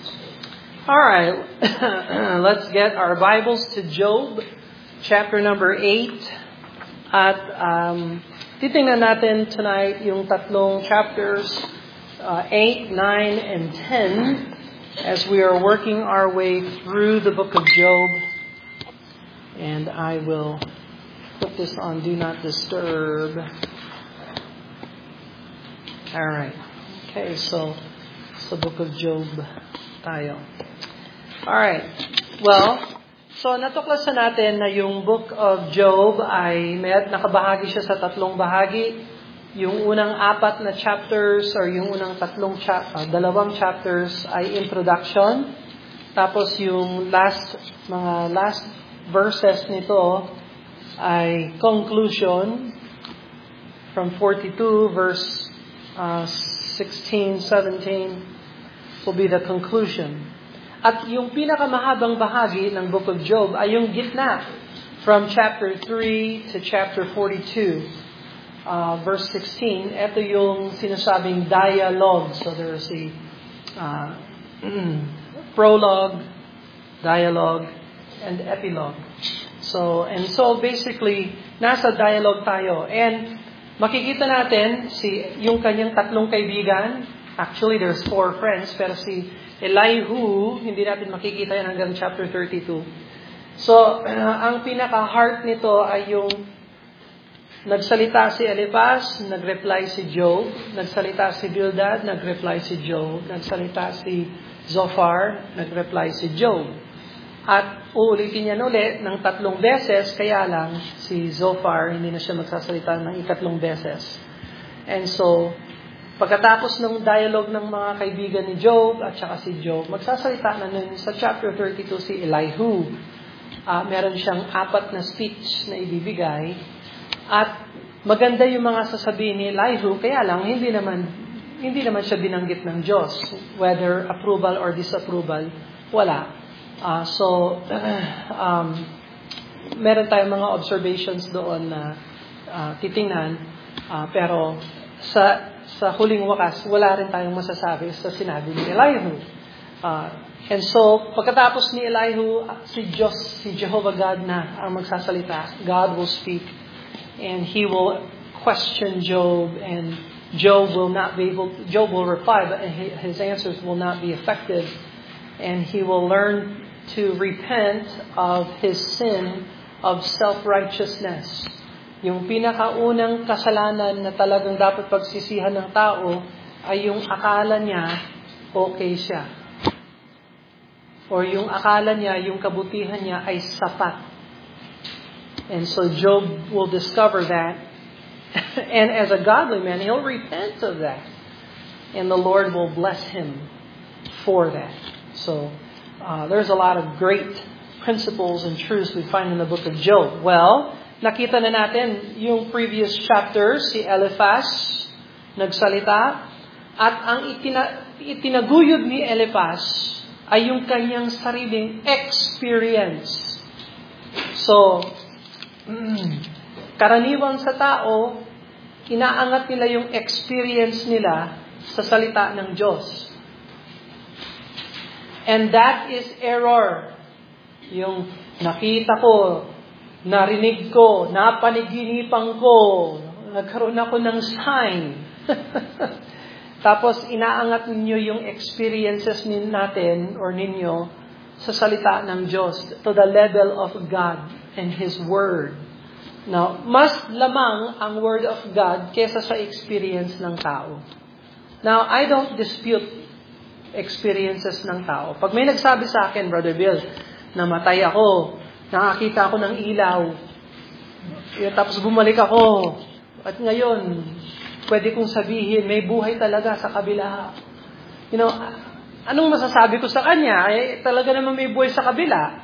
All right, let's get our Bibles to Job, chapter number 8. At titingnan natin tonight yung tatlong chapters, 8, 9, and 10, as we are working our way through the book of Job. And I will put this on Do Not Disturb. All right. Okay, so sa book of Job tayo. Alright. Well, so natuklasan natin na yung book of Job ay nakabahagi siya sa tatlong bahagi. Yung unang apat na chapters or yung unang dalawang chapters ay introduction. Tapos yung mga last verses nito ay conclusion from 42 verse 16, 17 will be the conclusion. At yung pinakamahabang bahagi ng book of Job ay yung gitna from chapter 3 to chapter 42, verse 16. Ito yung sinasabing dialogue. So there's a prologue, dialogue, and epilogue. So basically, nasa dialogue tayo. And makikita natin yung kanyang tatlong kaibigan. Actually, there's 4 friends, pero si Elihu, hindi natin makikita yan hanggang chapter 32. So, ang pinaka-heart nito ay yung nagsalita si Eliphaz, nag-reply si Job, nagsalita si Bildad, nag-reply si Job, nagsalita si Zophar, nag-reply si Job. At uulitin niya ulit ng 3 beses, kaya lang si Zophar hindi na siya magsasalita ng 3 beses. And so, pagkatapos ng dialogue ng mga kaibigan ni Job at saka si Job, magsasalita na nun sa chapter 32 si Elihu. Meron siyang 4 na speech na ibibigay. At maganda yung mga sasabihin ni Elihu, kaya lang hindi naman siya binanggit ng Diyos. Whether approval or disapproval, wala. Meron tayong mga observations doon na titingnan. Pero sa huling wakas, wala rin tayong masasabi sa sinabi ni Elihu. And so, pagkatapos ni Elihu, si Jehovah God na ang magsasalita. God will speak and He will question Job, and Job will reply, but his answers will not be effective. And he will learn to repent of his sin of self-righteousness. Yung pinakaunang kasalanan na talagang dapat pagsisihan ng tao ay yung akala niya okay siya. Or yung akala niya, yung kabutihan niya ay sapat. And so Job will discover that. And as a godly man, he'll repent of that. And the Lord will bless him for that. So there's a lot of great principles and truths we find in the book of Job. Well, nakita na natin yung previous chapters, si Eliphaz nagsalita, at ang itinaguyod ni Eliphaz ay yung kanyang sariling experience. So, karaniwang sa tao, inaangat nila yung experience nila sa salita ng Diyos. And that is error. Yung nakita ko, narinig ko, napaniginipan ko, nagkaroon ako ng sign. Tapos inaangat ninyo yung experiences natin or ninyo sa salita ng Diyos to the level of God and His Word. Now, mas lamang ang Word of God kesa sa experience ng tao. Now, I don't dispute experiences ng tao. Pag may nagsabi sa akin, Brother Bill, namatay ako, nakakita ako ng ilaw, tapos bumalik ako, at ngayon, pwede kong sabihin, may buhay talaga sa kabila. Anong masasabi ko sa kanya? Talaga naman may buhay sa kabila.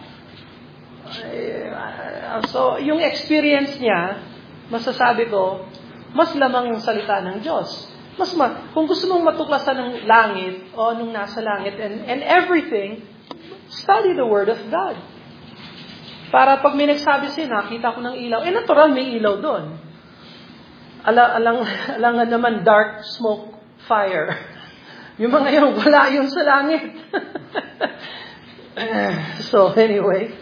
So, yung experience niya, masasabi ko, mas lamang yung salita ng Diyos. Kung gusto mong matuklasan ng langit, o anong nasa langit, and everything, study the Word of God. Para pag may nagsabi siya, nakita ko ng ilaw, natural may ilaw doon. Alangan naman dark smoke fire. Yung mga yun, wala yun sa langit. So anyway,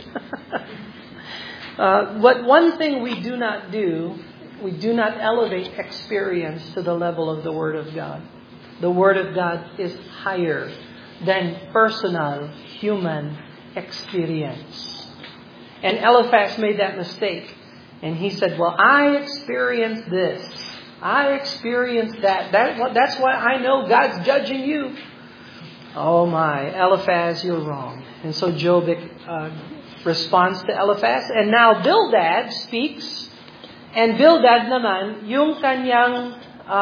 but one thing we do not do, we do not elevate experience to the level of the Word of God. The Word of God is higher than personal human experience. And Eliphaz made that mistake. And he said, well, I experienced this. I experienced that. That's why I know God's judging you. Oh my, Eliphaz, you're wrong. And so Job responds to Eliphaz. And now Bildad speaks. And Bildad naman, yung kanyang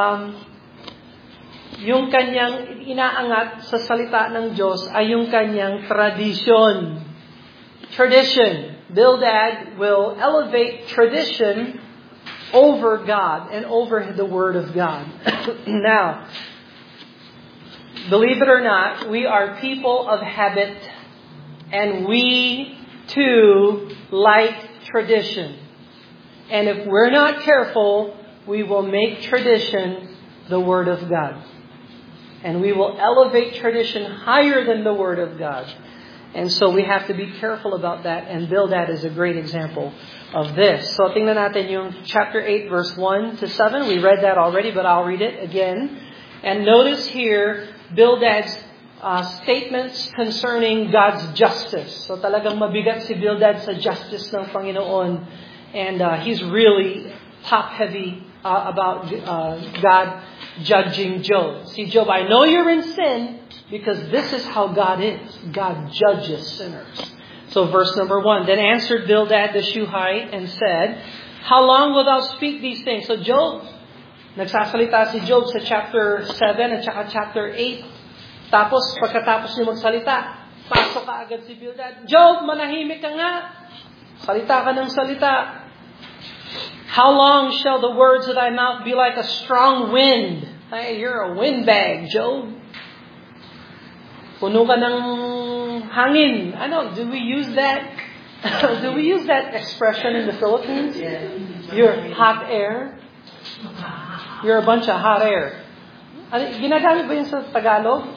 inaangat sa salita ng Diyos ay yung kanyang tradition. Tradition. Bildad will elevate tradition over God and over the Word of God. Now, believe it or not, we are people of habit, and we too like tradition. And if we're not careful, we will make tradition the Word of God. And we will elevate tradition higher than the Word of God. And so we have to be careful about that, and Bildad is a great example of this. So tingnan natin yung chapter 8, verse 1 to 7. We read that already, but I'll read it again. And notice here, Bildad's statements concerning God's justice. So talagang mabigat si Bildad sa justice ng Panginoon. And he's really top-heavy about God judging Job. See, Job, I know you're in sin because this is how God is. God judges sinners. So verse number 1, then answered Bildad the Shuhite and said, how long wilt thou speak these things? So Job, nagsasalita si Job sa chapter 7 at saka chapter 8. Tapos, pagkatapos niya magsalita, pasok ka agad si Bildad. Job, manahimik ka nga. Salita ka ng salita. How long shall the words of thy mouth be like a strong wind? Hey, you're a windbag, Job. Puno ka ng hangin. Ano, do we use that? Do we use that expression in the Philippines? You're hot air. You're a bunch of hot air. Ano, ginagamit ba yun sa Tagalog?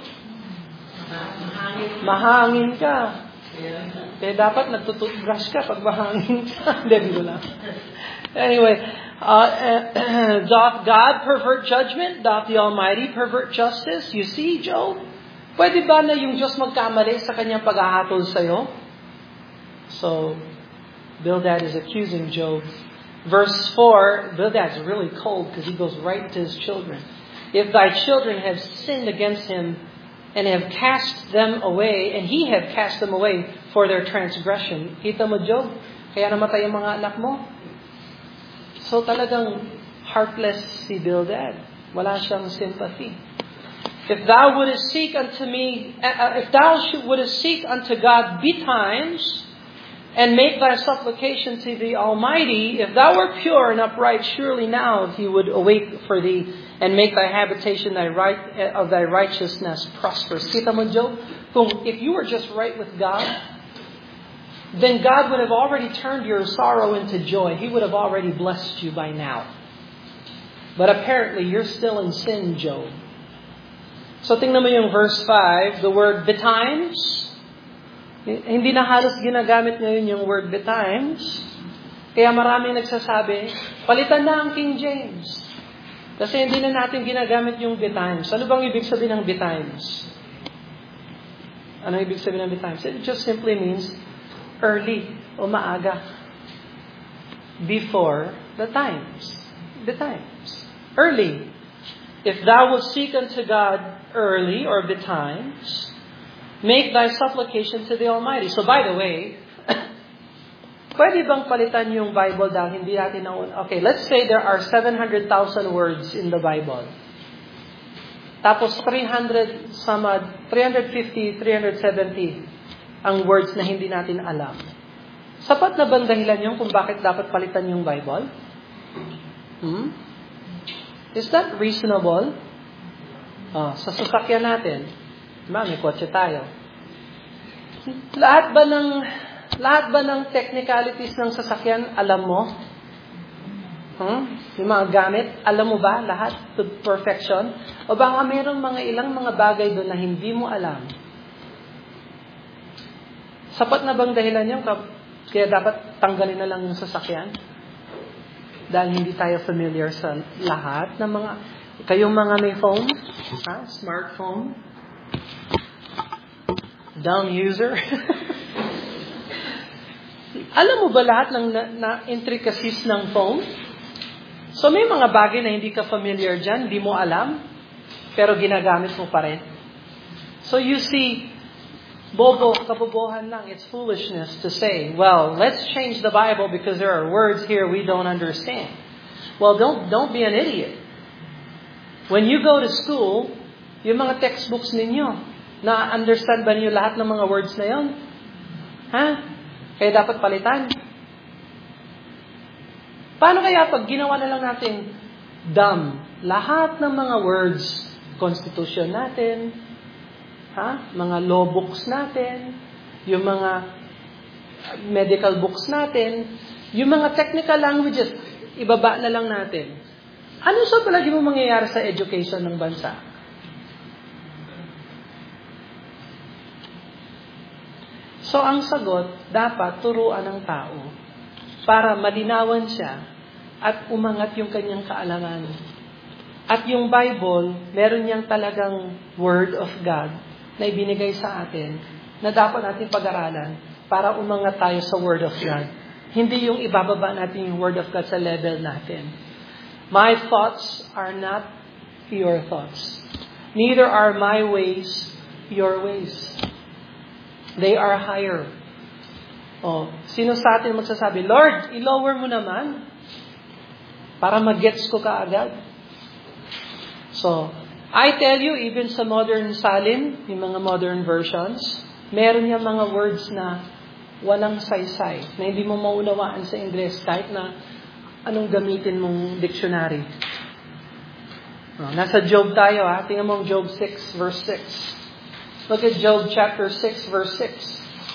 Mahangin ka. Kaya dapat nagtututbrush ka pag mahangin ka. Hindi ko lang. Anyway, doth God pervert judgment? Doth the Almighty pervert justice? You see, Job? Pwede ba na yung Diyos magkamali sa kanyang paghahatol sa'yo? So, Bildad is accusing Job. Verse 4, Bildad's really cold because he goes right to his children. If thy children have sinned against him and have cast them away, and he have cast them away for their transgression. Kita mo, Job? Kaya namatay ang mga anak mo. So talagang heartless si Bildad. Wala siyang sympathy. If thou wouldest seek unto me, if thou wouldest seek unto God betimes, and make thy supplication to the Almighty, if thou were pure and upright, surely now He would awake for thee, and make thy habitation of thy righteousness prosperous. Kita mo, Job? Kung if you were just right with God, then God would have already turned your sorrow into joy. He would have already blessed you by now. But apparently, you're still in sin, Job. So tingnan mo yung verse 5, the word betimes. Hindi na halos ginagamit ngayon yung word betimes. Kaya maraming nagsasabi, palitan na ang King James. Kasi hindi na natin ginagamit yung betimes. Ano bang ibig sabihin ng betimes? Ano ibig sabihin ng betimes? It just simply means early o maaga. Before the times. Betimes. Early. If thou wilt seek unto God early or betimes, make thy supplication to the Almighty. So by the way, pwede bang palitan yung Bible dahil hindi natin okay, let's say there are 700,000 words in the Bible. Tapos 350, 370 ang words na hindi natin alam. Sapat na bang dahilan yun kung bakit dapat palitan yung Bible? Is that reasonable? Sa sasakyan natin, may kotse tayo. Lahat ba ng technicalities ng sasakyan alam mo? Yung mga gamit, alam mo ba lahat to perfection? O baka mayroong ilang mga bagay doon na hindi mo alam? Sapat na bang dahilan yun? Kaya dapat tanggalin na lang yung sasakyan? Dahil hindi tayo familiar sa lahat ng mga... Kayong mga may phone, smartphone, dumb user. Alam mo ba lahat ng intricacies ng phone? So may mga bagay na hindi ka familiar dyan, hindi mo alam, pero ginagamit mo pa rin. So you see, kabobohan lang, it's foolishness to say, well, let's change the Bible because there are words here we don't understand. Well, don't be an idiot. When you go to school, yung mga textbooks ninyo, na-understand ba niyo lahat ng mga words na yon? Kaya dapat palitan. Paano kaya pag ginawa na lang natin dumb? Lahat ng mga words, constitution natin, mga law books natin, yung mga medical books natin, yung mga technical languages, ibaba na lang natin. Ano sa palagi mo mangyayari sa education ng bansa? So, ang sagot, dapat turuan ng tao para malinawan siya at umangat yung kanyang kaalaman. At yung Bible, meron niyang talagang Word of God na ibinigay sa atin na dapat natin pag-aralan para umangat tayo sa Word of God. Hindi yung ibababa natin yung Word of God sa level natin. My thoughts are not your thoughts. Neither are my ways your ways. They are higher. Sino sa atin magsasabi, Lord, i-lower mo naman para mag-gets ko kaagad. So, I tell you, even sa modern Salim, yung mga modern versions, meron niya mga words na walang saysay, na hindi mo maunawaan sa Ingles kahit na anong gamitin mong dictionary. Nasa Job tayo, tingnan mo Job 6, verse 6. Look at Job chapter 6, verse 6.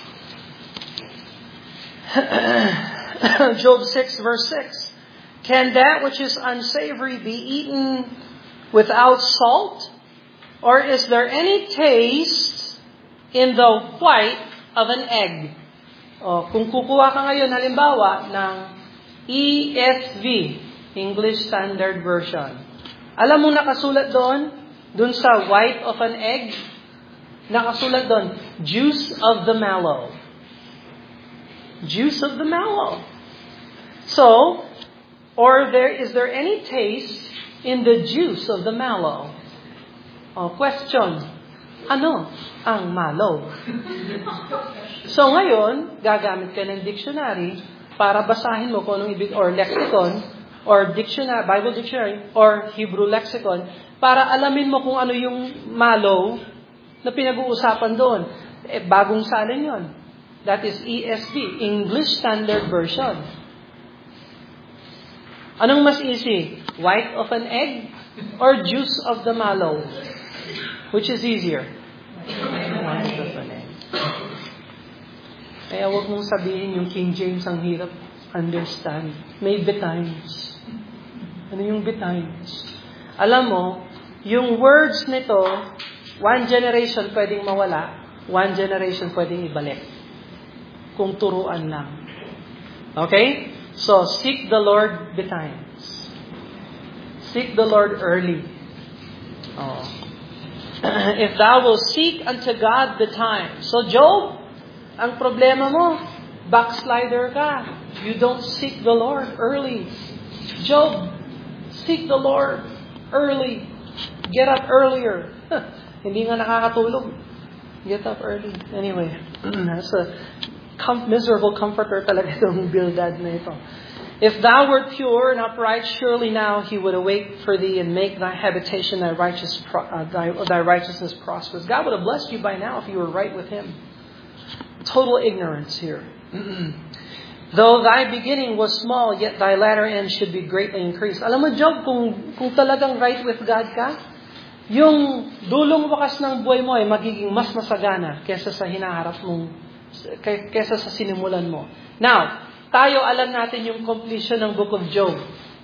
Job 6, verse 6. Can that which is unsavory be eaten without salt? Or is there any taste in the white of an egg? Kung kukuha ka ngayon, halimbawa, ng ESV, English Standard Version. Alam mo nakasulat doon sa white of an egg, nakasulat doon, juice of the mallow. Juice of the mallow. So, is there any taste in the juice of the mallow? Question, ano ang mallow? So ngayon, gagamit ka ng dictionary para basahin mo kung anong ibig, or lexicon, or dictionary, Bible dictionary, or Hebrew lexicon, para alamin mo kung ano yung mallow na pinag-uusapan doon. Bagong salin yon. That is ESV, English Standard Version. Anong mas easy? White of an egg or juice of the mallow? Which is easier? White of an egg. Kaya huwag mong sabihin yung King James ang hirap understand. May betimes. Ano yung betimes? Alam mo, yung words nito, one generation pwedeng mawala, one generation pwedeng ibalik. Kung turuan lang. Okay? So, seek the Lord betimes. Seek the Lord early. If thou will seek unto God betimes. So, Job, ang problema mo, backslider ka. You don't seek the Lord early. Job, seek the Lord early. Get up earlier. Hindi nga nakakatulog. Get up early. Anyway, that's a miserable comforter talaga itong Bildad na ito. If thou wert pure and upright, surely now he would awake for thee and make thy habitation thy righteousness prosperous. God would have blessed you by now if you were right with him. Total ignorance here. Though thy beginning was small, yet thy latter end should be greatly increased. Alam mo, Job, kung talagang right with God ka, yung dulong wakas ng buhay mo ay magiging mas masagana kesa sa hinaharap mong, kesa sa sinimulan mo. Now, tayo alam natin yung completion ng Book of Job.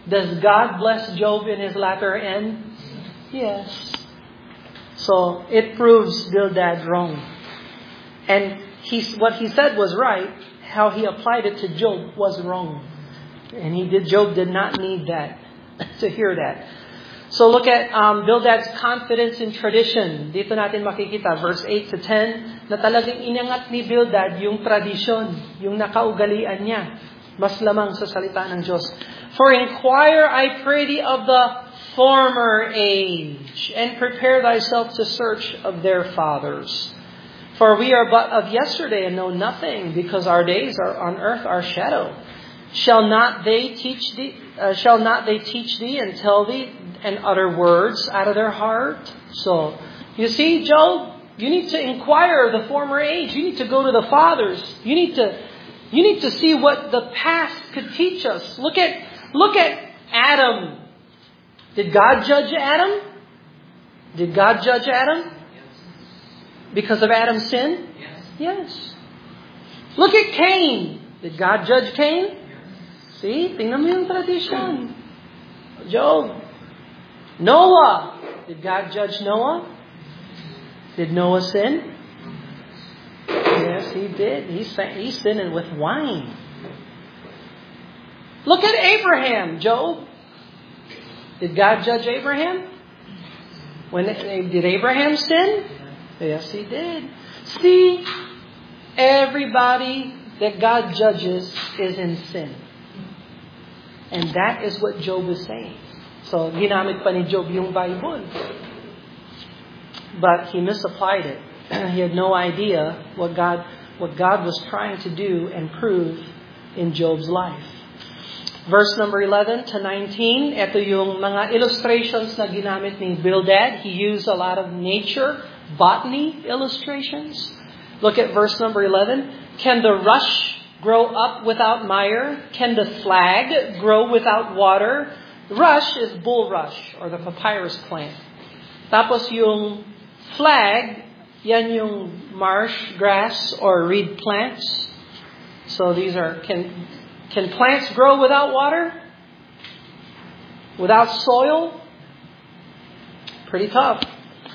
Does God bless Job in his latter end? Yes. So it proves Bildad wrong. And what he said was right. How he applied it to Job was wrong. And Job did not need that to hear that. So look at Bildad's confidence in tradition. Dito natin makikita, verse 8 to 10, na talagang inangat ni Bildad yung tradisyon, yung nakaugalian niya, mas lamang sa salita ng Diyos. For inquire, I pray thee, of the former age, and prepare thyself to search of their fathers. For we are but of yesterday and know nothing, because our days are on earth are shadow. Shall not they teach thee and tell thee and utter words out of their heart? So, you see, Job, you need to inquire of the former age. You need to go to the fathers. You need to see what the past could teach us. Look at Adam. Did God judge Adam? Did God judge Adam? Because of Adam's sin? Yes. Look at Cain. Did God judge Cain? See? Tingnan mo yung tradition. Job. Noah. Did God judge Noah? Did Noah sin? Yes, he did. He sinned with wine. Look at Abraham, Job. Did God judge Abraham? Did Abraham sin? Yes, he did. See, everybody that God judges is in sin. And that is what Job is saying. So, ginamit pa ni Job yung Bible. But he misapplied it. He had no idea what God was trying to do and prove in Job's life. Verse number 11 to 19, ito yung mga illustrations na ginamit ni Bildad. He used a lot of nature, botany illustrations. Look at verse number 11. Can the rush grow up without mire? Can the flag grow without water? Rush is bulrush, or the papyrus plant. Tapos yung flag, yan yung marsh grass or reed plants. So these are, can plants grow without water? Without soil? Pretty tough.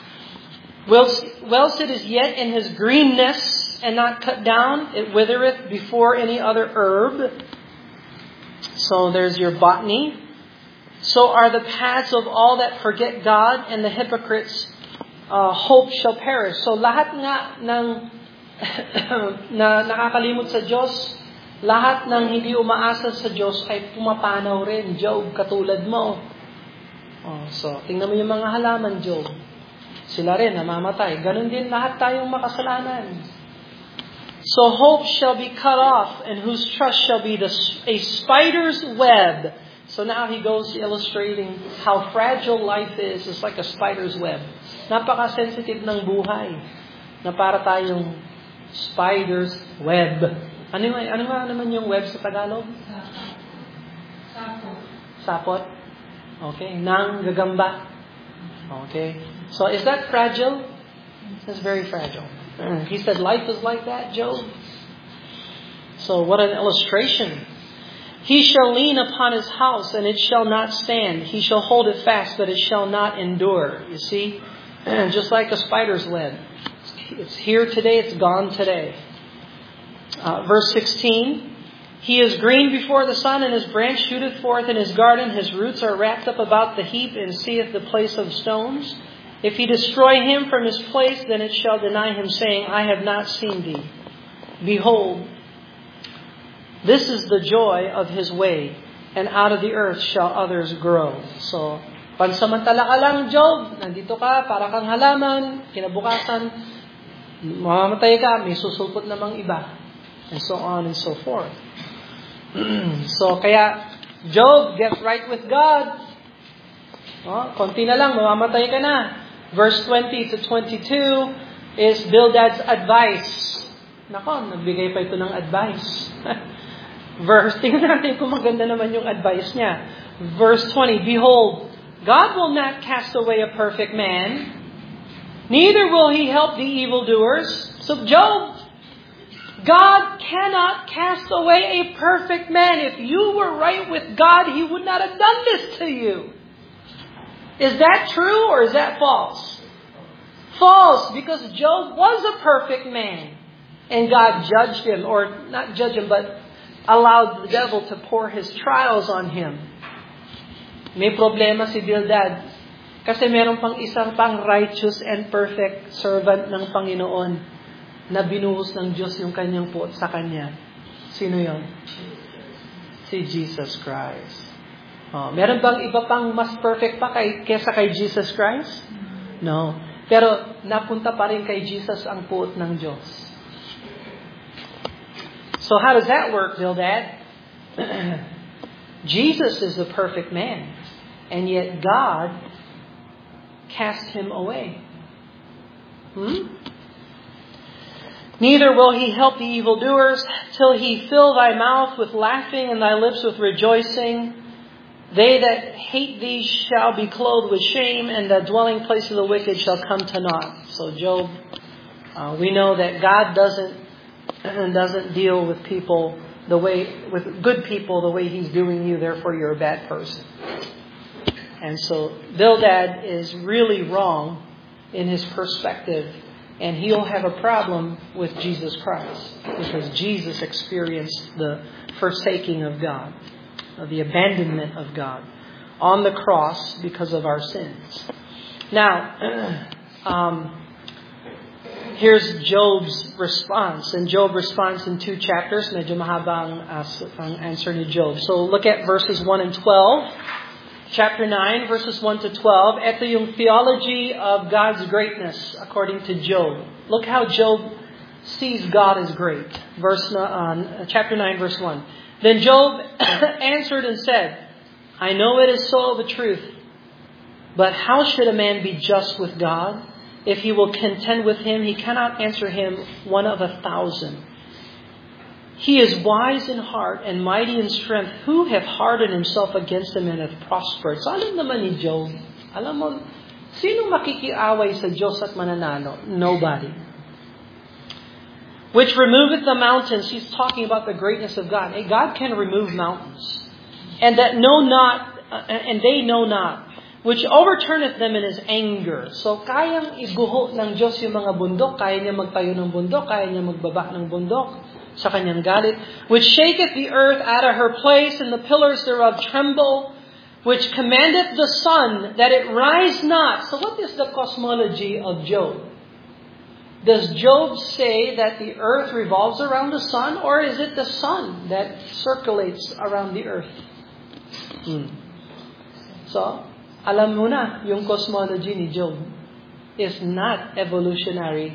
Whilst it is yet in his greenness and not cut down, it withereth before any other herb. So there's your botany. So are the paths of all that forget God, and the hypocrites' hope shall perish. So lahat nga ng na nakakalimot sa Diyos, lahat ng hindi umaasa sa Diyos ay pumapanaw rin. Job, katulad mo. So, tingnan mo yung mga halaman, Job. Sila rin, namamatay. Ganon din lahat tayong makasalanan. So hope shall be cut off, and whose trust shall be a spider's web. So now he goes illustrating how fragile life is. It's like a spider's web. Napaka-sensitive ng buhay. Na para tayong spider's web. Ano nga naman yung web sa Tagalog? Sapot. Okay. Nang gagamba. Okay. So is that fragile? It's very fragile. He said life is like that, Job. So what an illustration. He shall lean upon his house, and it shall not stand. He shall hold it fast, but it shall not endure. You see? Just like a spider's web. It's here today, it's gone today. Verse 16. He is green before the sun, and his branch shooteth forth in his garden. His roots are wrapped up about the heap, and seeth the place of stones. If he destroy him from his place, then it shall deny him, saying, I have not seen thee. Behold, this is the joy of his way, and out of the earth shall others grow. So, pansamantala ka lang, Job. Nandito ka, para kang halaman. Kinabukasan, mamamatay ka, may susulpot namang iba. And so on and so forth. So, kaya, Job, get right with God. Konti na lang, mamamatay ka na. Verse 20 to 22 is Bildad's advice. Nako, nagbigay pa ito ng advice. Tingnan natin kung maganda naman yung advice niya. Verse 20, Behold, God will not cast away a perfect man, neither will He help the evildoers. So Job, God cannot cast away a perfect man. If you were right with God, He would not have done this to you. Is that true or is that false? False, because Job was a perfect man. And God judged him, or not judged him, but allowed the devil to pour his trials on him. May problema si Bildad. Kasi meron pang isang pang righteous and perfect servant ng Panginoon na binuhos ng Diyos yung kanyang puot sa kanya. Sino yon? Si Jesus Christ. Meron bang iba pang mas perfect pa kesa kay Jesus Christ? No. Pero napunta pa rin kay Jesus ang puot ng Diyos. So how does that work, Bildad? Jesus is the perfect man. And yet God cast him away. Neither will He help the evildoers till He fill thy mouth with laughing and thy lips with rejoicing. They that hate thee shall be clothed with shame, and the dwelling place of the wicked shall come to naught. So Job, we know that God doesn't deal with people with good people the way He's doing you. Therefore, you're a bad person. And so Bildad is really wrong in his perspective, and he'll have a problem with Jesus Christ because Jesus experienced the forsaking of God, the abandonment of God on the cross because of our sins. Now, here's Job's response, and Job responds in 2 chapters. Medyo mahaba ang answer ni Job. So look at verses 1 and 12. Chapter 9, verses 1 to 12. Ito yung theology of God's greatness according to Job. Look how Job sees God as great. Chapter 9, verse 1. Then Job answered and said, I know it is so of a truth, but how should a man be just with God? If he will contend with Him, he cannot answer Him 1 of 1,000. He is wise in heart and mighty in strength. Who hath hardened himself against Him and hath prospered? So alam naman ni Job, alam mo, sino makikiaway sa Diyos at mananalo? Nobody. Which removeth the mountains. He's talking about the greatness of God. Hey, God can remove mountains. And that know not, and they know not. Which overturneth them in His anger. So kayang iguho ng Diyos yung mga bundok. Kaya niya magtayo ng bundok. Kaya niya magbaba ng bundok sa kanyang galit. Which shaketh the earth out of her place, and the pillars thereof tremble. Which commandeth the sun that it rise not. So what is the cosmology of Job? Does Job say that the earth revolves around the sun, or is it the sun that circulates around the earth? So, alam mo na, yung cosmology ni Job is not evolutionary,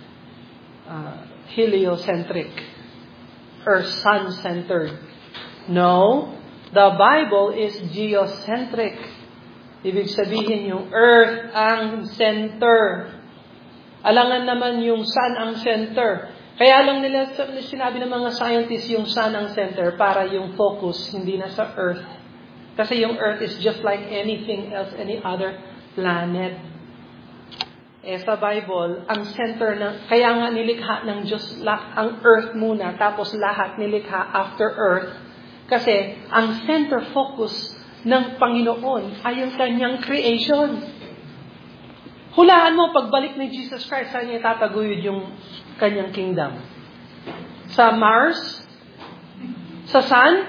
heliocentric, or sun-centered. No, the Bible is geocentric. Ibig sabihin yung earth ang center. Alangan naman yung sun ang center. Kaya lang nila sinabi ng mga scientists yung sun ang center para yung focus hindi na sa earth. Kasi yung earth is just like anything else, any other planet. Sa Bible, ang center kaya nga nilikha ng Diyos ang earth muna, tapos lahat nilikha after earth. Kasi ang center focus ng Panginoon ay yung kanyang creation. Hulaan mo, pagbalik ni Jesus Christ, saan niya tataguyod yung kanyang kingdom? Sa Mars? Sa Sun?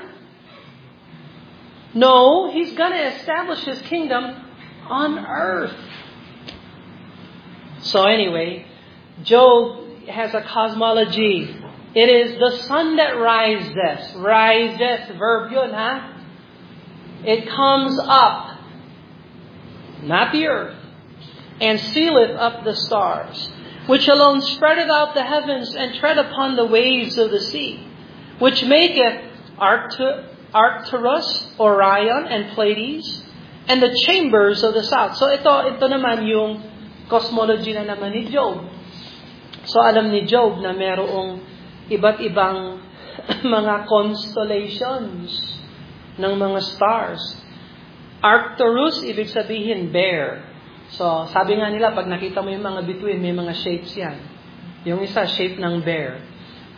No, He's gonna establish His kingdom on earth. So anyway, Job has a cosmology. It is the sun that rises. Rises, verb yun, ha? It comes up, not the earth, and sealeth up the stars, which alone spreadeth out the heavens, and tread upon the waves of the sea, which maketh Arcturus, Orion, and Pleiades, and the chambers of the south. So ito naman yung cosmology na naman ni Job. So alam ni Job na merong iba't ibang mga constellations ng mga stars. Arcturus, ibig sabihin bear. So sabi nga nila, pag nakita mo yung mga bituin, may mga shapes yan. Yung isa, shape ng bear.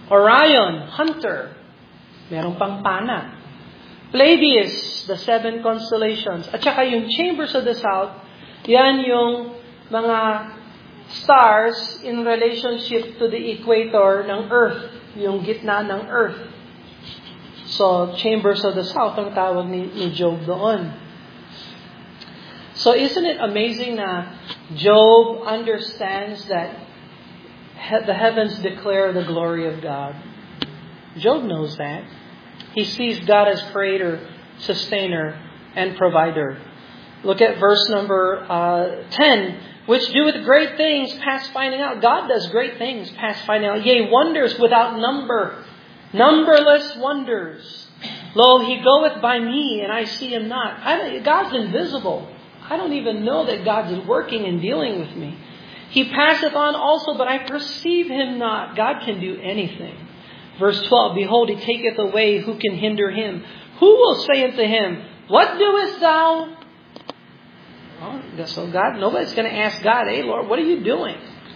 Orion, hunter. Meron pang pana. Pleiades, the 7 constellations. At saka yung chambers of the south, yan yung mga stars in relationship to the equator ng Earth, yung gitna ng Earth. So, chambers of the south ang tawag ni Job doon. So, isn't it amazing na Job understands that the heavens declare the glory of God? Job knows that. He sees God as creator, sustainer, and provider. Look at verse number 10. Which doeth great things past finding out. God does great things past finding out. Yea, wonders without number. Numberless wonders. Lo, He goeth by me, and I see Him not. God's invisible. I don't even know that God is working and dealing with me. He passeth on also, but I perceive Him not. God can do anything. Verse 12, behold, He taketh away, who can hinder Him? Who will say unto Him, what doest thou? Oh, so God, nobody's going to ask God, hey Lord, what are you doing?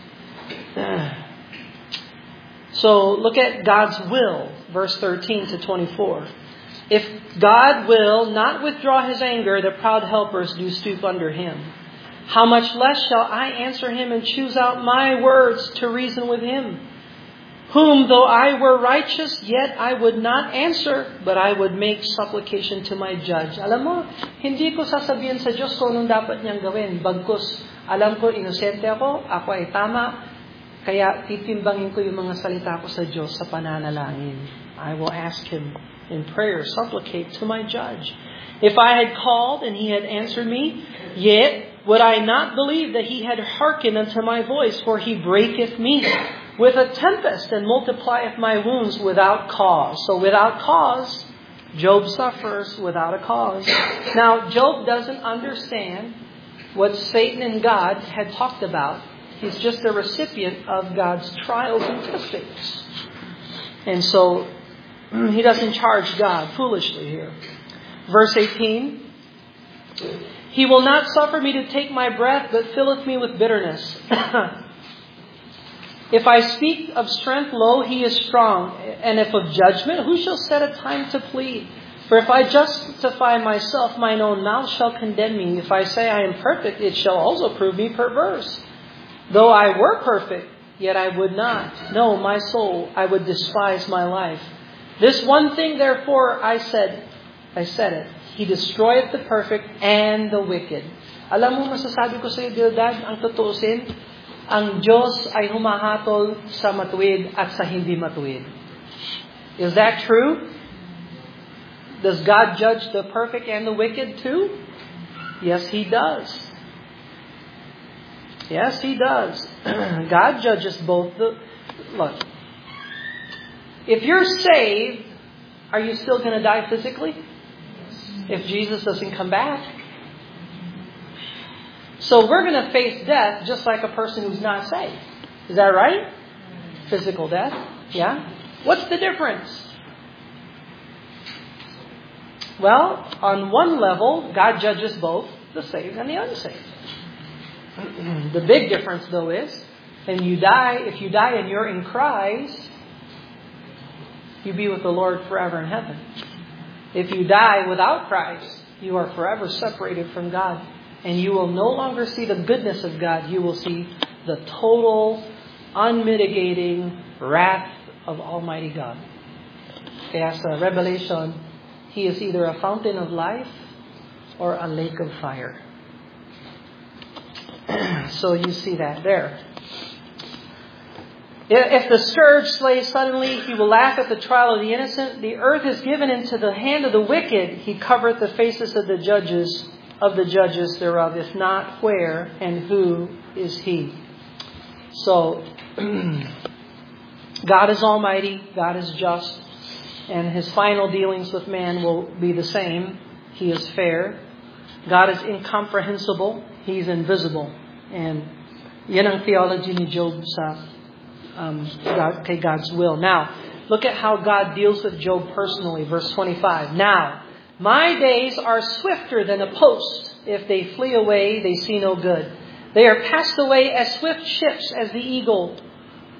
So look at God's will, verse 13 to 24. If God will not withdraw His anger, the proud helpers do stoop under Him. How much less shall I answer Him and choose out my words to reason with Him? Whom though I were righteous, yet I would not answer, but I would make supplication to my judge. Alam mo, hindi ko sasabihin sa Diyos kung anong dapat niyang gawin. Bagkus, alam ko, inosente ako ay tama, kaya titimbangin ko yung mga salita ko sa Diyos sa pananalangin. I will ask Him in prayer, supplicate to my judge. If I had called and He had answered me, yet would I not believe that He had hearkened unto my voice, for He breaketh me with a tempest and multiplieth my wounds without cause. So without cause, Job suffers without a cause. Now, Job doesn't understand what Satan and God had talked about. He's just a recipient of God's trials and testings. And so, he doesn't charge God foolishly here. Verse 18, He will not suffer me to take my breath, but filleth me with bitterness. If I speak of strength, lo, He is strong. And if of judgment, who shall set a time to plead? For if I justify myself, mine own mouth shall condemn me. If I say I am perfect, it shall also prove me perverse. Though I were perfect, yet I would not. No, my soul, I would despise my life. This one thing, therefore, I said it. He destroyeth the perfect and the wicked. Alam mo, masasabi ko sa iyo, Bildad, ang tutuusin, ang Diyos ay humahatol sa matuwid at sa hindi matuwid. Is that true? Does God judge the perfect and the wicked too? Yes, He does. Yes, He does. God judges both. Look, if you're saved, are you still going to die physically? If Jesus doesn't come back? So we're going to face death just like a person who's not saved. Is that right? Physical death. Yeah? What's the difference? Well, on one level, God judges both the saved and the unsaved. The big difference, though, is if you die and you're in Christ, you be with the Lord forever in heaven. If you die without Christ, you are forever separated from God. And you will no longer see the goodness of God. You will see the total, unmitigating wrath of Almighty God. Kaya sa Revelation, He is either a fountain of life or a lake of fire. So you see that there. If the scourge slays suddenly, He will laugh at the trial of the innocent. The earth is given into the hand of the wicked. He covereth the faces of the judges thereof. If not, where and who is He? So, God is almighty, God is just, and His final dealings with man will be the same. He is fair. God is incomprehensible. He's invisible. And yan ang theology ni Job sa kay God's will. Now, look at how God deals with Job personally. Verse 25. Now, my days are swifter than a post. If they flee away, they see no good. They are passed away as swift ships as the eagle.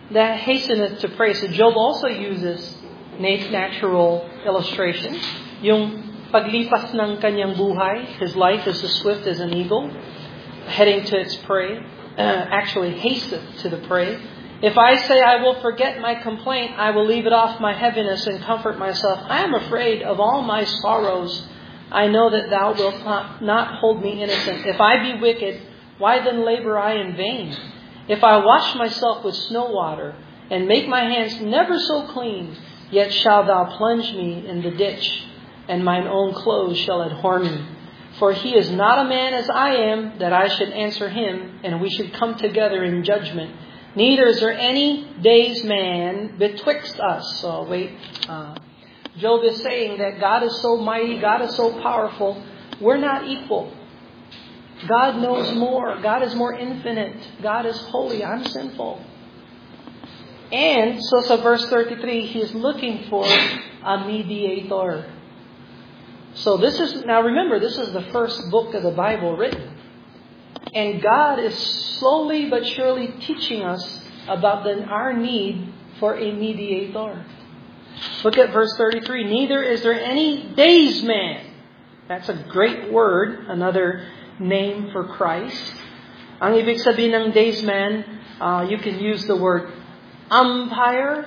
that hasteneth to pray. So Job also uses natural illustration. Yung paglipas ng kanyang buhay, his life is as swift as an eagle, heading to its prey, actually hasteneth to the prey. If I say I will forget my complaint, I will leave it off my heaviness and comfort myself. I am afraid of all my sorrows. I know that thou wilt not hold me innocent. If I be wicked, why then labor I in vain? If I wash myself with snow water and make my hands never so clean, yet shalt thou plunge me in the ditch, and mine own clothes shall abhor me. For he is not a man as I am, that I should answer him, and we should come together in judgment. Neither is there any day's man betwixt us. So Job is saying that God is so mighty, God is so powerful, we're not equal. God knows more. God is more infinite. God is holy. I'm sinful. And so verse 33, he is looking for a mediator. So now remember, this is the first book of the Bible written. And God is slowly but surely teaching us about our need for a mediator. Look at verse 33. Neither is there any daysman. That's a great word, another name for Christ. Ang ibig sabihin ng daysman, you can use the word umpire.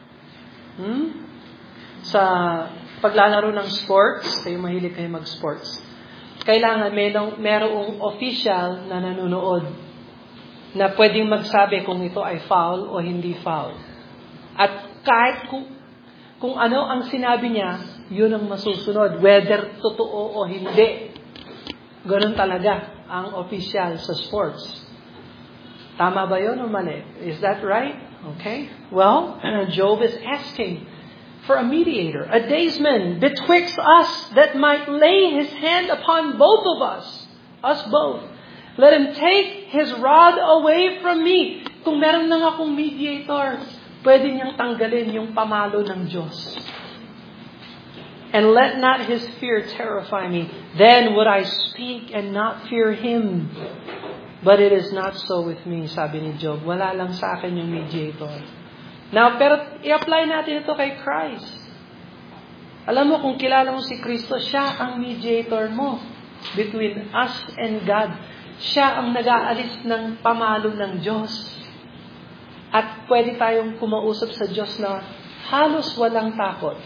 Sa paglalaro ng sports, kayo mahilig kayo mag-sports. Kailangan merong official na nanonood na pwedeng magsabi kung ito ay foul o hindi foul. At kahit kung ano ang sinabi niya, yun ang masusunod, whether totoo o hindi. Ganun talaga ang official sa sports. Tama ba yun o mali? Is that right? Okay. Well, Job is asking for a mediator, a daysman betwixt us that might lay his hand upon both of us both. Let him take his rod away from me. Kung meron lang akong mediator, pwede niyang tanggalin yung pamalo ng Diyos. And let not his fear terrify me. Then would I speak and not fear him. But it is not so with me, sabi ni Job. Wala lang sa akin yung mediator. Now, pero i-apply natin ito kay Christ. Alam mo, kung kilala mo si Kristo, siya ang mediator mo between us and God. Siya ang nag-aalis ng pamalo ng Diyos. At pwede tayong kumausap sa Diyos na halos walang takot.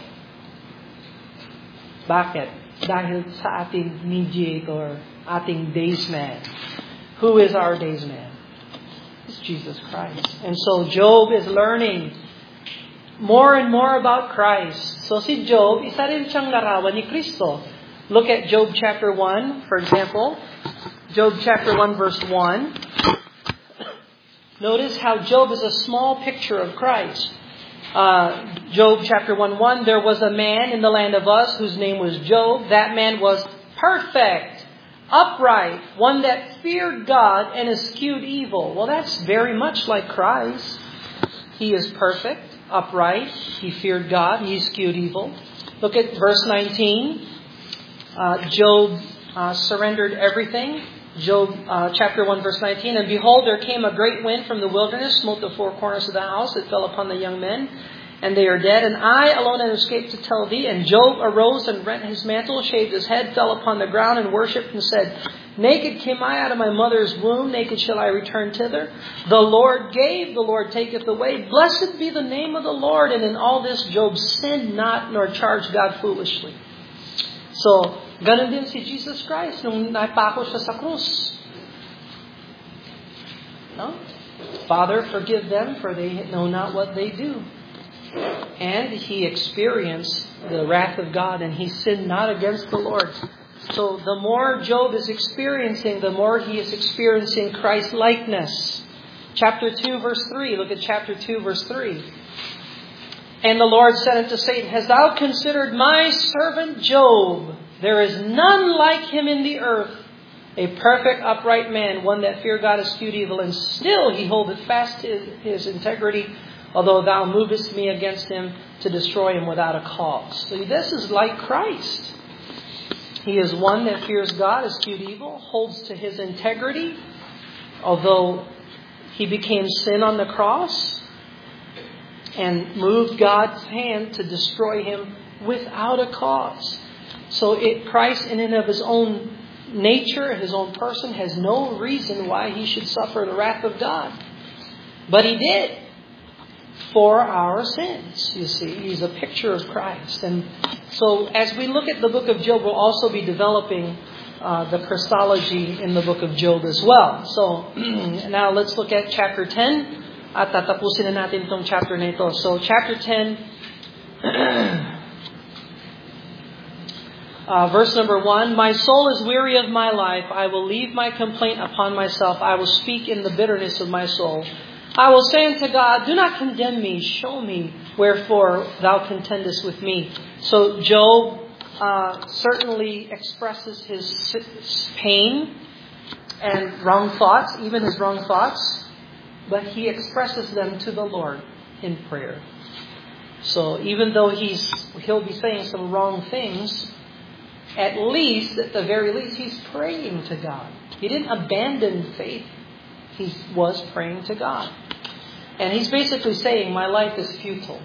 Bakit? Dahil sa ating mediator, ating daysman. Who is our daysman? It's Jesus Christ. And so Job is learning more and more about Christ. So si Job, isa rin siyang larawan ni Kristo. Look at Job chapter 1, for example. Job chapter 1 verse 1. Notice how Job is a small picture of Christ. Job chapter 1:1, there was a man in the land of Uz whose name was Job. That man was perfect, upright, one that feared God and eschewed evil. Well, that's very much like Christ. He is perfect, upright, he feared God, he eschewed evil. Look at verse 19. Job surrendered everything. Job chapter 1 verse 19, and behold, there came a great wind from the wilderness, smote the four corners of the house, it fell upon the young men, and they are dead. And I alone have escaped to tell thee. And Job arose and rent his mantle, shaved his head, fell upon the ground, and worshipped, and said, Naked came I out of my mother's womb, naked shall I return thither. The Lord gave, the Lord taketh away. Blessed be the name of the Lord. And in all this Job sinned not, nor charged God foolishly. So, ganun din si Jesus Christ nung napako siya sa krus. No? Father, forgive them, for they know not what they do. And he experienced the wrath of God, and he sinned not against the Lord. So the more Job is experiencing, the more he is experiencing Christ-likeness. Chapter 2, verse 3. Look at chapter 2, verse 3. And the Lord said unto Satan, Hast thou considered my servant Job? There is none like him in the earth, a perfect, upright man, one that feared God, eschewed evil, and still he holdeth fast his integrity, although thou movest me against him to destroy him without a cause. So this is like Christ. He is one that fears God, eschewed evil, holds to his integrity, although he became sin on the cross. and moved God's hand to destroy him without a cause. So Christ in and of his own nature, his own person, has no reason why he should suffer the wrath of God. But he did for our sins, you see. He's a picture of Christ. And so as we look at the book of Job, we'll also be developing the Christology in the book of Job as well. So now let's look at chapter 10. At tatapusin na natin itong chapter na ito. So chapter 10, verse number 1, My soul is weary of my life. I will leave my complaint upon myself. I will speak in the bitterness of my soul. I will say unto God, do not condemn me. Show me wherefore thou contendest with me. So Job certainly expresses his pain and wrong thoughts, even his wrong thoughts. But he expresses them to the Lord in prayer. So even though he'll be saying some wrong things, at the very least, he's praying to God. He didn't abandon faith. He was praying to God. And he's basically saying, my life is futile.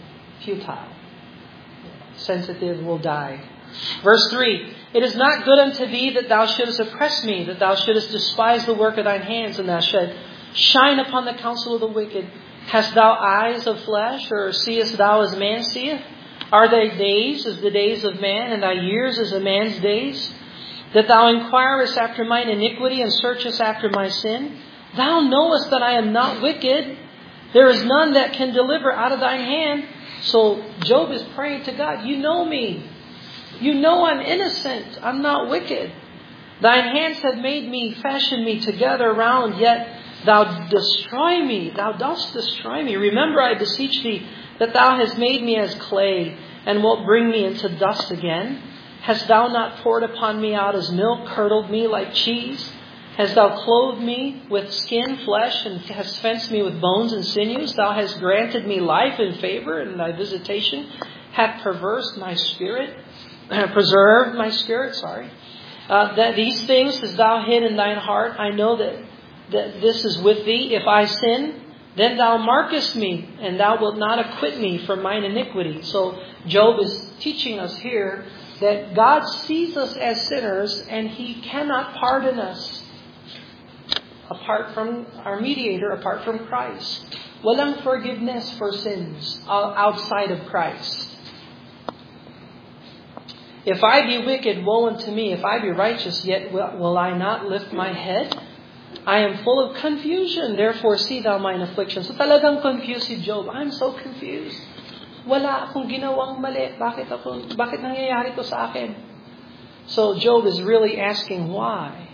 Sensitive will die. Verse 3, It is not good unto thee that thou shouldest oppress me, that thou shouldest despise the work of thine hands, and thou shouldst shine upon the counsel of the wicked. Hast thou eyes of flesh, or seest thou as man seeth? Are thy days as the days of man, and thy years as a man's days? That thou inquirest after mine iniquity, and searchest after my sin? Thou knowest that I am not wicked. There is none that can deliver out of thine hand. So Job is praying to God, you know me. You know I'm innocent. I'm not wicked. Thine hands have made me, fashioned me together round, yet thou destroy me. Thou dost destroy me. Remember, I beseech thee, that thou hast made me as clay, and wilt bring me into dust again. Hast thou not poured upon me out as milk, curdled me like cheese? Hast thou clothed me with skin, flesh, and hast fenced me with bones and sinews? Thou hast granted me life and favor, and thy visitation hath preserved my spirit. That these things hast thou hid in thine heart. I know that this is with thee. If I sin, then thou markest me, and thou wilt not acquit me from mine iniquity. So Job is teaching us here that God sees us as sinners, and He cannot pardon us apart from our mediator, apart from Christ. Walang forgiveness for sins outside of Christ. If I be wicked, woe unto me. If I be righteous, yet will I not lift my head? I am full of confusion, therefore see thou mine affliction. So talagang confused si Job. I'm so confused. Wala akong ginawang mali. Bakit nangyayari to sa akin? So Job is really asking why.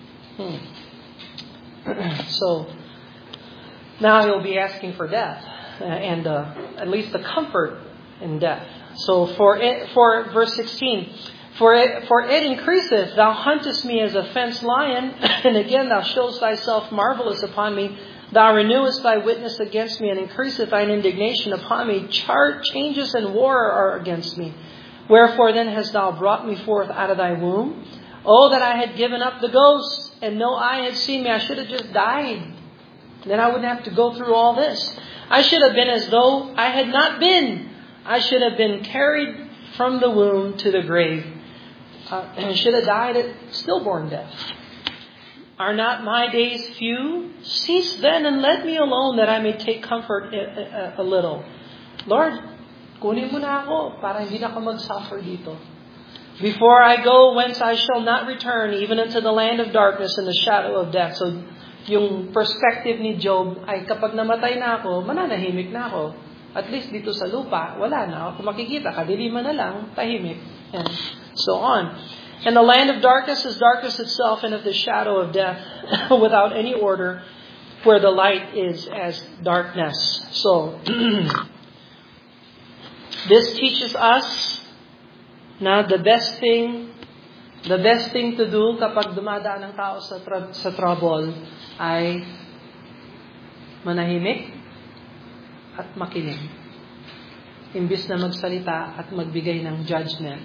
So now he'll be asking for death, and at least the comfort in death. So for verse 16, for it increaseth, thou huntest me as a fenced lion, and again thou showest thyself marvelous upon me. Thou renewest thy witness against me, and increaseth thine indignation upon me. Changes and war are against me. Wherefore then hast thou brought me forth out of thy womb? Oh, that I had given up the ghost, and no eye had seen me. I should have just died. Then I wouldn't have to go through all this. I should have been as though I had not been. I should have been carried from the womb to the grave, and should have died at stillborn death. Are not my days few? Cease then and let me alone, that I may take comfort a little. Lord, kunin mo na ako para hindi na ako mag-suffer dito. Before I go whence I shall not return, even unto the land of darkness and the shadow of death. So, yung perspective ni Job ay kapag namatay na ako, mananahimik na ako. At least dito sa lupa, wala na ako makikita. Kadiliman na lang, tahimik. And so on. And the land of darkness is darkness itself, and of the shadow of death, without any order, where the light is as darkness. So, this teaches us na the best thing to do kapag dumadaan ng tao sa trouble ay manahimik at makinig, imbis na magsalita at magbigay ng judgment.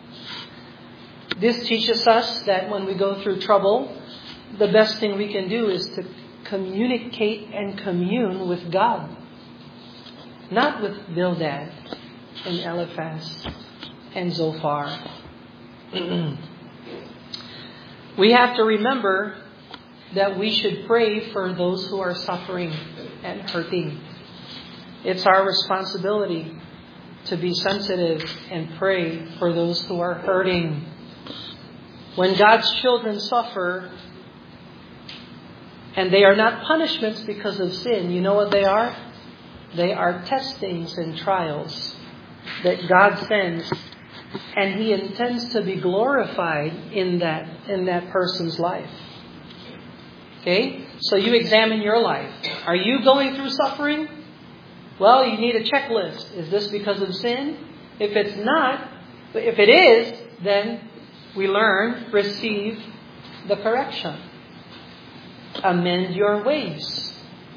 This teaches us that when we go through trouble, the best thing we can do is to communicate and commune with God. not with Bildad and Eliphaz and Zophar. We have to remember that we should pray for those who are suffering and hurting. It's our responsibility to be sensitive and pray for those who are hurting. When God's children suffer, and they are not punishments because of sin, you know what they are? They are testings and trials that God sends, and He intends to be glorified in that person's life. Okay? So you examine your life. Are you going through suffering? Well, you need a checklist. Is this because of sin? If it's not, if it is, then we learn, receive the correction. Amend your ways.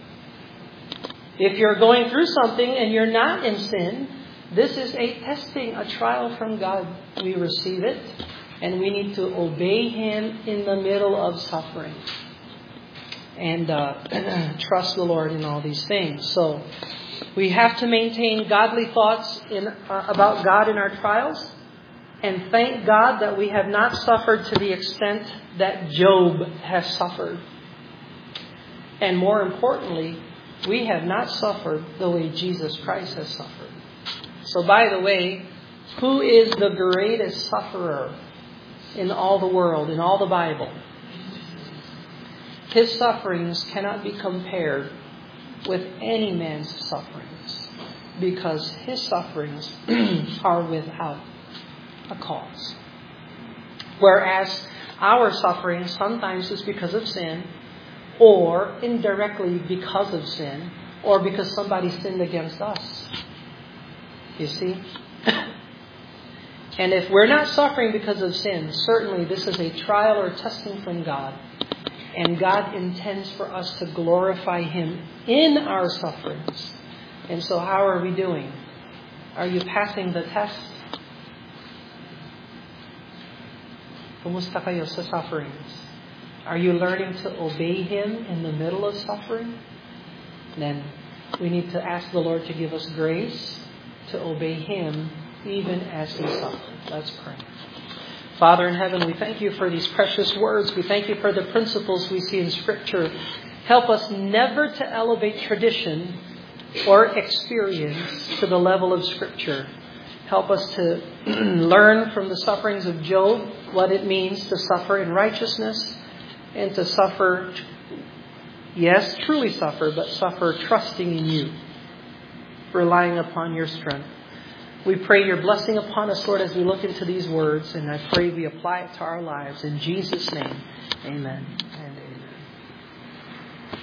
If you're going through something and you're not in sin, this is a testing, a trial from God. We receive it, and we need to obey Him in the middle of suffering. And trust the Lord in all these things. So we have to maintain godly thoughts about God in our trials, and thank God that we have not suffered to the extent that Job has suffered. And more importantly, we have not suffered the way Jesus Christ has suffered. So by the way, who is the greatest sufferer in all the world, in all the Bible? His sufferings cannot be compared with any man's sufferings, because His sufferings are without a cause. Whereas our suffering sometimes is because of sin, or indirectly because of sin, or because somebody sinned against us. You see? And if we're not suffering because of sin, certainly this is a trial or testing from God. And God intends for us to glorify Him in our sufferings. And so how are we doing? Are you passing the test? Kumusta kayo sa sufferings? Are you learning to obey Him in the middle of suffering? Then we need to ask the Lord to give us grace to obey Him even as He suffered. Let's pray. Father in heaven, we thank You for these precious words. We thank You for the principles we see in Scripture. Help us never to elevate tradition or experience to the level of Scripture. Help us to learn from the sufferings of Job what it means to suffer in righteousness, and to suffer, yes, truly suffer, but suffer trusting in You, relying upon Your strength. We pray Your blessing upon us, Lord, as we look into these words, and I pray we apply it to our lives. In Jesus' name, amen.